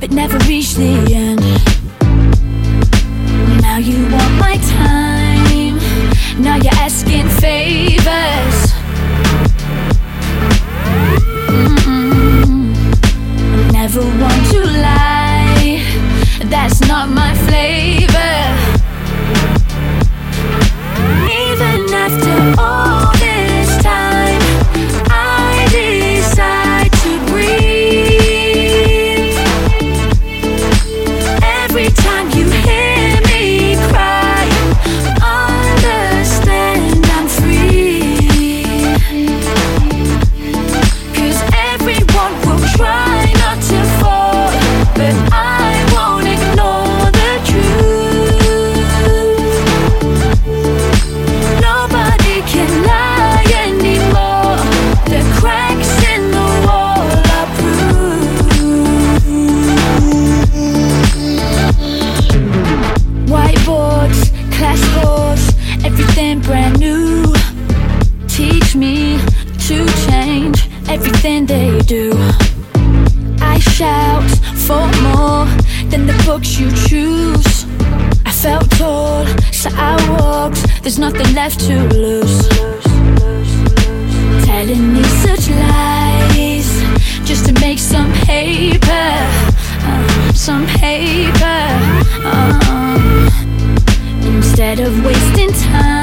but never reached the end. Now you want my time, now you're asking favors. Never want to lie, that's not my flavor. Even after all this time, I decide to breathe. Every time you hear me cry, understand I'm free. 'Cause everyone will try not to fall, but I won't ignore the truth. Nobody can lie anymore, the cracks in the wall are proof. Whiteboards, class boards, everything brand new. Teach me to change everything they do. I shout for more than the books you choose. I felt tall, so I walked, there's nothing left to lose. Telling me such lies, just to make some paper, some paper. Instead of wasting time,